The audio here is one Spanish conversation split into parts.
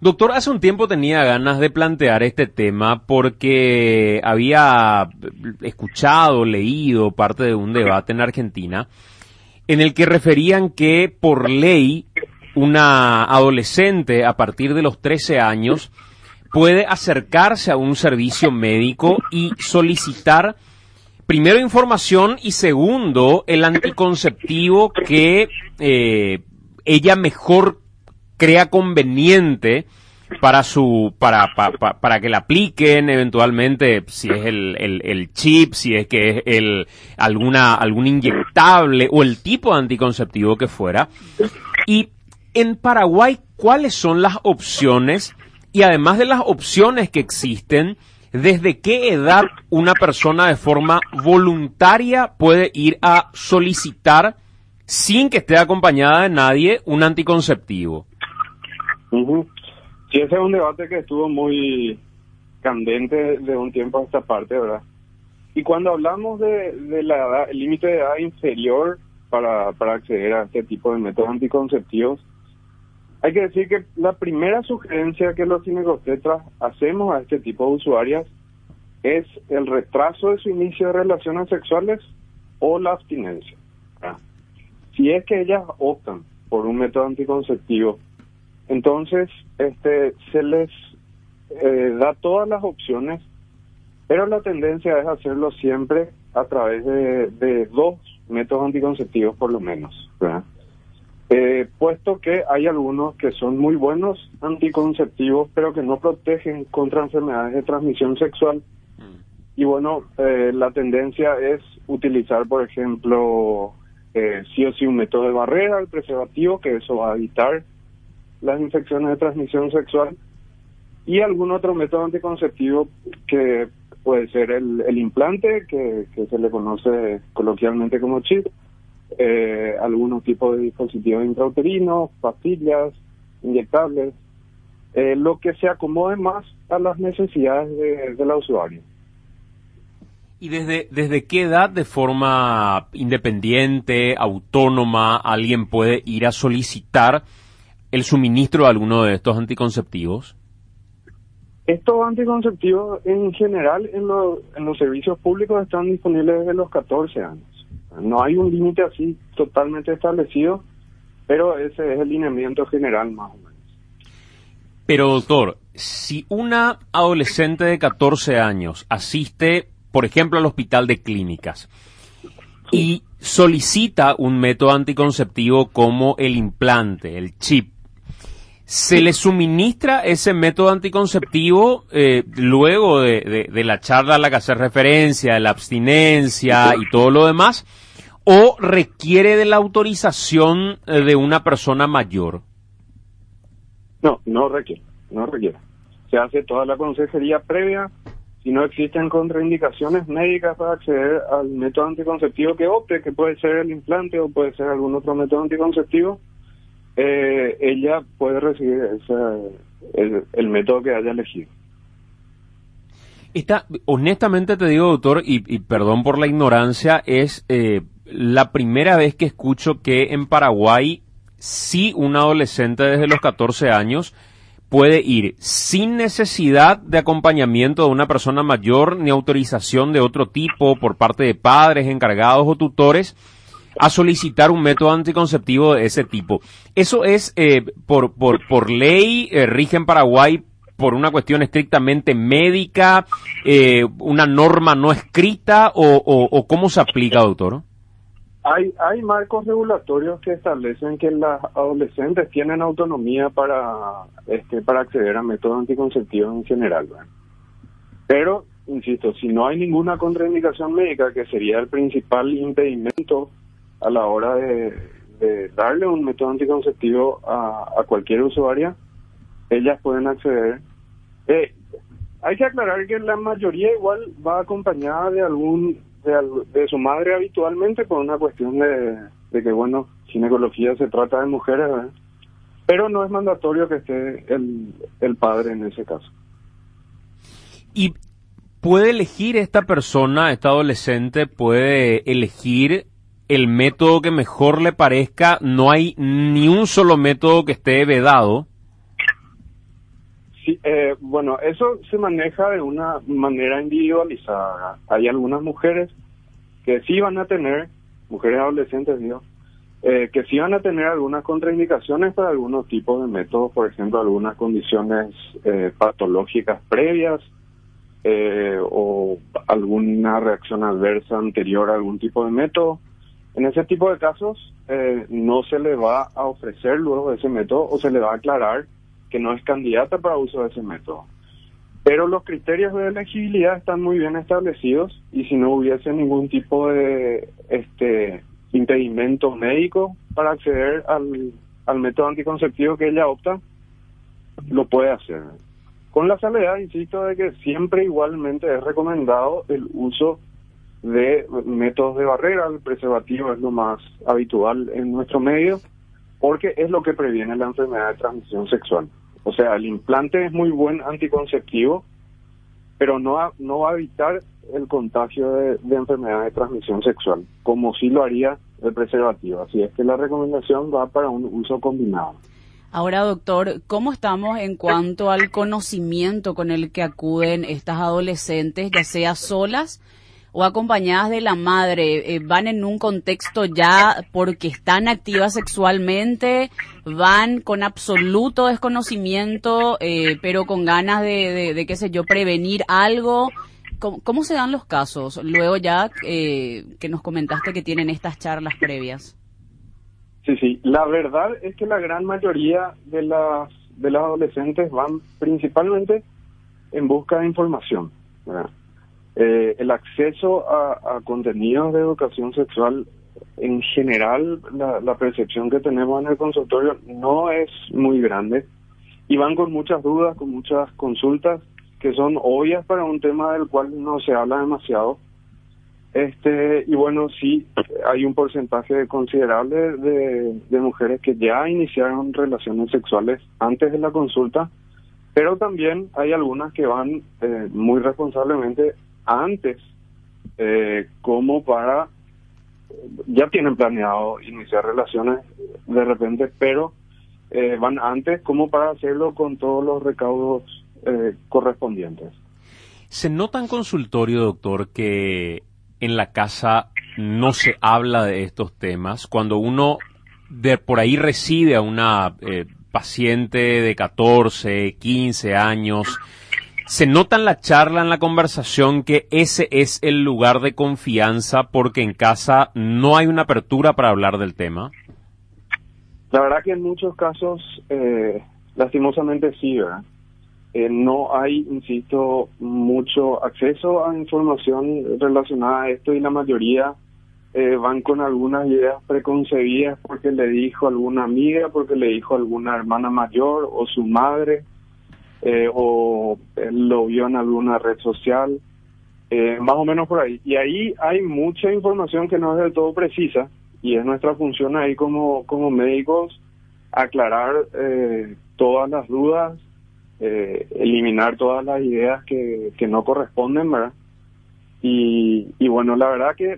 Doctor, hace un tiempo tenía ganas de plantear este tema porque había escuchado, leído parte de un debate en Argentina en el que referían que por ley una adolescente a partir de los 13 años puede acercarse a un servicio médico y solicitar primero información y segundo el anticonceptivo que ella mejor crea conveniente para que la apliquen eventualmente, si es el chip, si es que es algún inyectable o el tipo de anticonceptivo que fuera. Y en Paraguay, ¿cuáles son las opciones? Y además de las opciones que existen, ¿desde qué edad una persona de forma voluntaria puede ir a solicitar, sin que esté acompañada de nadie, un anticonceptivo? Ujú. Sí, ese es un debate que estuvo muy candente de un tiempo a esta parte, ¿verdad? Y cuando hablamos de la edad, el límite de edad inferior para acceder a este tipo de métodos anticonceptivos, hay que decir que la primera sugerencia que los ginecobstetras hacemos a este tipo de usuarias es el retraso de su inicio de relaciones sexuales o la abstinencia, ¿verdad? Si es que ellas optan por un método anticonceptivo, entonces se les da todas las opciones, pero la tendencia es hacerlo siempre a través de 2 métodos anticonceptivos por lo menos, ¿verdad? Puesto que hay algunos que son muy buenos anticonceptivos, pero que no protegen contra enfermedades de transmisión sexual. Y bueno, la tendencia es utilizar, por ejemplo, sí o sí un método de barrera, el preservativo, que eso va a evitar las infecciones de transmisión sexual, y algún otro método anticonceptivo que puede ser el implante, que se le conoce coloquialmente como chip, algunos tipos de dispositivos intrauterinos, pastillas, inyectables, lo que se acomode más a las necesidades de la usuaria. ¿Y desde qué edad, de forma independiente, autónoma, alguien puede ir a solicitar el suministro de alguno de estos anticonceptivos? Estos anticonceptivos en general en los servicios públicos están disponibles desde los 14 años. No hay un límite así totalmente establecido, pero ese es el lineamiento general más o menos. Pero doctor, si una adolescente de 14 años asiste, por ejemplo, al hospital de clínicas y solicita un método anticonceptivo como el implante, el chip, ¿se le suministra ese método anticonceptivo luego de la charla a la que hace referencia, de la abstinencia y todo lo demás? ¿O requiere de la autorización de una persona mayor? No requiere. Se hace toda la consejería previa. Si no existen contraindicaciones médicas para acceder al método anticonceptivo que opte, que puede ser el implante o puede ser algún otro método anticonceptivo, ella puede recibir el método que haya elegido. Honestamente te digo, doctor, y perdón por la ignorancia, es la primera vez que escucho que en Paraguay sí un adolescente desde los 14 años puede ir sin necesidad de acompañamiento de una persona mayor ni autorización de otro tipo por parte de padres, encargados o tutores a solicitar un método anticonceptivo de ese tipo. ¿Eso es por ley, rige en Paraguay por una cuestión estrictamente médica, una norma no escrita o cómo se aplica, doctor? Hay marcos regulatorios que establecen que las adolescentes tienen autonomía para acceder a métodos anticonceptivos en general, ¿verdad? Pero, insisto, si no hay ninguna contraindicación médica, que sería el principal impedimento a la hora de darle un método anticonceptivo a cualquier usuaria, ellas pueden acceder. Hay que aclarar que la mayoría igual va acompañada de su madre habitualmente, por una cuestión de que, bueno, ginecología se trata de mujeres, ¿verdad? Pero no es mandatorio que esté el padre en ese caso. ¿Y puede elegir esta persona, esta adolescente, puede elegir el método que mejor le parezca? ¿No hay ni un solo método que esté vedado? Sí, bueno, eso se maneja de una manera individualizada. Hay algunas mujeres que sí van a tener, mujeres adolescentes, digo, que sí van a tener algunas contraindicaciones para algunos tipos de métodos, por ejemplo, algunas condiciones patológicas previas o alguna reacción adversa anterior a algún tipo de método. En ese tipo de casos no se le va a ofrecer luego ese método o se le va a aclarar que no es candidata para uso de ese método. Pero los criterios de elegibilidad están muy bien establecidos y si no hubiese ningún tipo de impedimento médico para acceder al método anticonceptivo que ella opta, lo puede hacer. Con la salvedad, insisto, de que siempre igualmente es recomendado el uso de métodos de barrera. El preservativo es lo más habitual en nuestro medio porque es lo que previene la enfermedad de transmisión sexual. O sea, el implante es muy buen anticonceptivo, pero no va a evitar el contagio de enfermedad de transmisión sexual, como sí lo haría el preservativo. Así es que la recomendación va para un uso combinado. Ahora, doctor, ¿cómo estamos en cuanto al conocimiento con el que acuden estas adolescentes, ya sea solas o acompañadas de la madre? ¿Van en un contexto ya porque están activas sexualmente? ¿Van con absoluto desconocimiento, pero con ganas de qué sé yo, prevenir algo? ¿Cómo se dan los casos? Luego ya que nos comentaste que tienen estas charlas previas. Sí. La verdad es que la gran mayoría de las adolescentes van principalmente en busca de información, ¿verdad? El acceso a contenidos de educación sexual, en general, la percepción que tenemos en el consultorio no es muy grande y van con muchas dudas, con muchas consultas que son obvias para un tema del cual no se habla demasiado. Y bueno, sí, hay un porcentaje considerable de mujeres que ya iniciaron relaciones sexuales antes de la consulta, pero también hay algunas que van muy responsablemente antes, como para, ya tienen planeado iniciar relaciones de repente, pero van antes como para hacerlo con todos los recaudos correspondientes. ¿Se nota en consultorio, doctor, que en la casa no se habla de estos temas? Cuando uno de por ahí recibe a una paciente de 14, 15 años, ¿se nota en la charla, en la conversación, que ese es el lugar de confianza porque en casa no hay una apertura para hablar del tema? La verdad que en muchos casos, lastimosamente sí, ¿verdad? No hay, insisto, mucho acceso a información relacionada a esto y la mayoría van con algunas ideas preconcebidas porque le dijo alguna amiga, porque le dijo alguna hermana mayor o su madre, o lo vio en alguna red social, más o menos por ahí. Y ahí hay mucha información que no es del todo precisa y es nuestra función ahí como médicos aclarar todas las dudas, eliminar todas las ideas que no corresponden, ¿verdad? Y bueno, la verdad que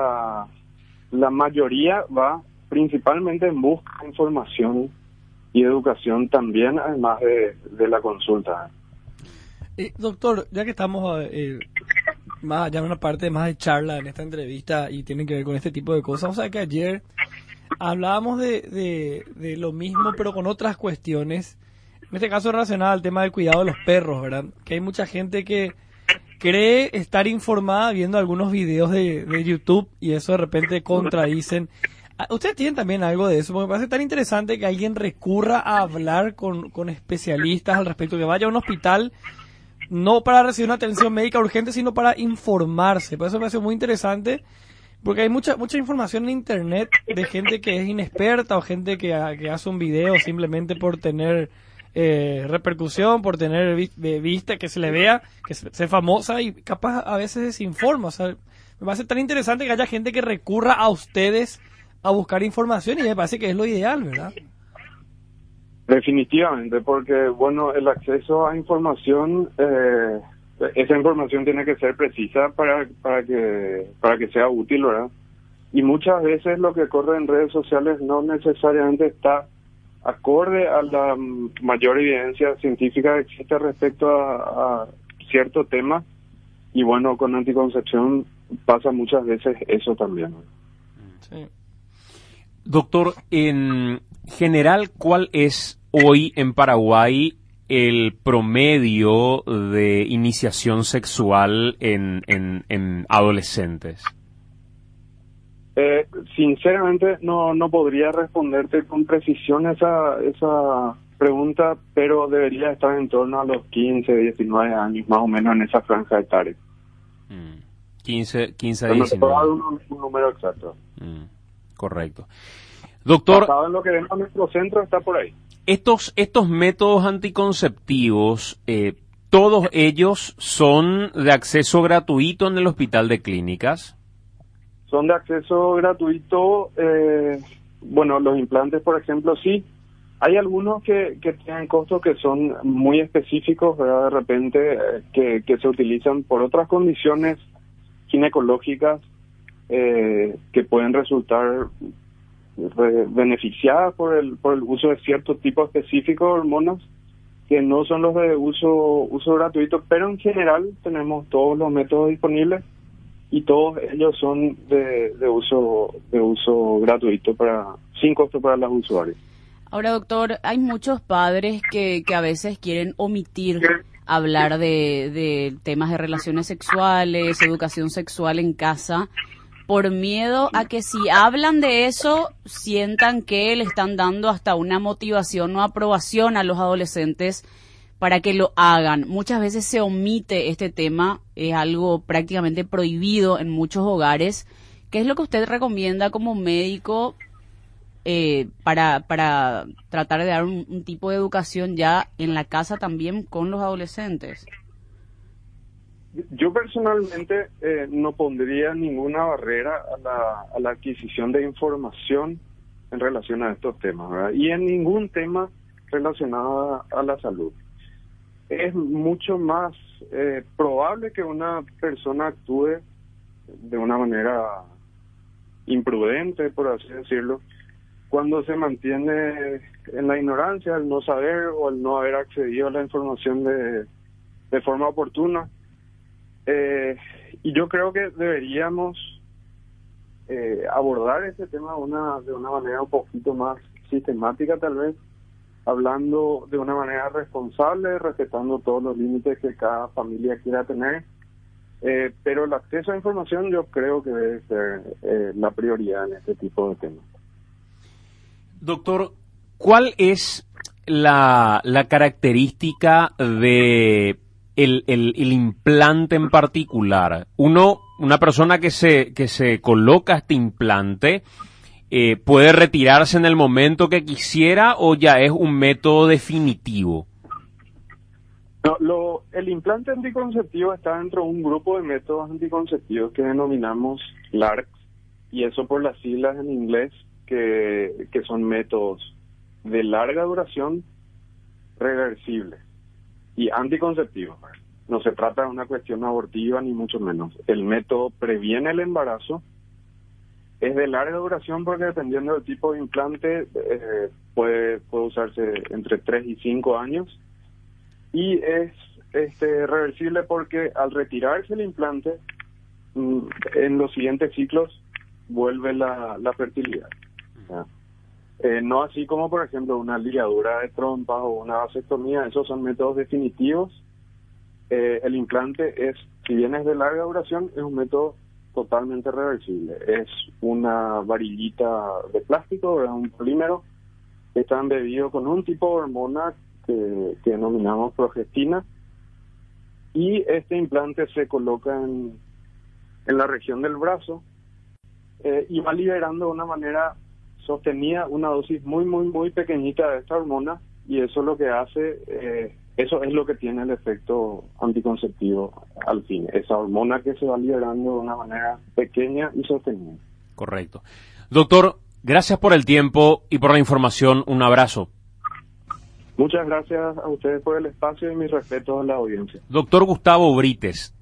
la mayoría va principalmente en busca de información y educación también, además de la consulta. Doctor, ya que estamos más allá en una parte más de charla en esta entrevista y tiene que ver con este tipo de cosas, o sea que ayer hablábamos de lo mismo pero con otras cuestiones, en este caso relacionado al tema del cuidado de los perros, ¿verdad? Que hay mucha gente que cree estar informada viendo algunos videos de YouTube y eso de repente contradicen. ¿Ustedes tienen también algo de eso? Porque me parece tan interesante que alguien recurra a hablar con especialistas al respecto, que vaya a un hospital no para recibir una atención médica urgente, sino para informarse. Por eso me parece muy interesante, porque hay mucha información en internet de gente que es inexperta o gente que hace un video simplemente por tener repercusión, por tener vista, que se le vea, que sea famosa y capaz a veces desinforma. O sea, me parece tan interesante que haya gente que recurra a ustedes a buscar información y me parece que es lo ideal, ¿verdad? Definitivamente, porque bueno, el acceso a información, esa información tiene que ser precisa para que sea útil, ¿verdad? Y muchas veces lo que corre en redes sociales no necesariamente está acorde a la mayor evidencia científica que existe respecto a cierto tema. Y bueno, con anticoncepción pasa muchas veces eso también. Sí. Doctor, en general, ¿cuál es hoy en Paraguay el promedio de iniciación sexual en adolescentes? Sinceramente no podría responderte con precisión esa pregunta, pero debería estar en torno a los 15, 19 años, más o menos en esa franja etaria. 15 a Pero no te puedo 19. dar un número exacto. Correcto. Doctor, Basado en lo que vemos en nuestro centro, está por ahí. estos métodos anticonceptivos, ¿todos ellos son de acceso gratuito en el Hospital de Clínicas? Son de acceso gratuito. Bueno, los implantes, por ejemplo, sí. Hay algunos que tienen costos que son muy específicos, ¿verdad? De repente, que se utilizan por otras condiciones ginecológicas que pueden resultar beneficiadas por el uso de cierto tipo específico de hormonas que no son los de uso gratuito, pero en general tenemos todos los métodos disponibles y todos ellos son de uso gratuito sin costo para los usuarios. Ahora, doctor, hay muchos padres que a veces quieren omitir hablar de temas de relaciones sexuales, educación sexual en casa, por miedo a que si hablan de eso, sientan que le están dando hasta una motivación o aprobación a los adolescentes para que lo hagan. Muchas veces se omite este tema, es algo prácticamente prohibido en muchos hogares. ¿Qué es lo que usted recomienda como médico para tratar de dar un tipo de educación ya en la casa también con los adolescentes? Yo personalmente no pondría ninguna barrera a la adquisición de información en relación a estos temas, ¿verdad? Y en ningún tema relacionado a la salud. Es mucho más probable que una persona actúe de una manera imprudente, por así decirlo, cuando se mantiene en la ignorancia, al no saber o al no haber accedido a la información de forma oportuna. Y yo creo que deberíamos abordar este tema de una manera un poquito más sistemática, tal vez, hablando de una manera responsable, respetando todos los límites que cada familia quiera tener. Pero el acceso a información yo creo que debe ser la prioridad en este tipo de temas. Doctor, ¿cuál es la característica de el implante en particular? Una persona que se coloca este implante, ¿puede retirarse en el momento que quisiera o ya es un método definitivo? No, el implante anticonceptivo está dentro de un grupo de métodos anticonceptivos que denominamos LARCs, y eso por las siglas en inglés, que son métodos de larga duración, reversibles y anticonceptivos. No se trata de una cuestión abortiva ni mucho menos. El método previene el embarazo, es de larga duración porque dependiendo del tipo de implante puede usarse entre 3 y 5 años, y es reversible porque al retirarse el implante en los siguientes ciclos vuelve la fertilidad. No así como por ejemplo una ligadura de trompa o una vasectomía, esos son métodos definitivos. El implante si bien es de larga duración, es un método totalmente reversible. Es una varillita de plástico, ¿verdad? Un polímero que está embebido con un tipo de hormona que denominamos progestina, y este implante se coloca en la región del brazo y va liberando de una manera sostenida una dosis muy, muy, muy pequeñita de esta hormona, y eso es lo que hace, eso es lo que tiene el efecto anticonceptivo al fin, esa hormona que se va liberando de una manera pequeña y sostenida. Correcto. Doctor, gracias por el tiempo y por la información. Un abrazo. Muchas gracias a ustedes por el espacio y mis respetos a la audiencia. Doctor Gustavo Brites,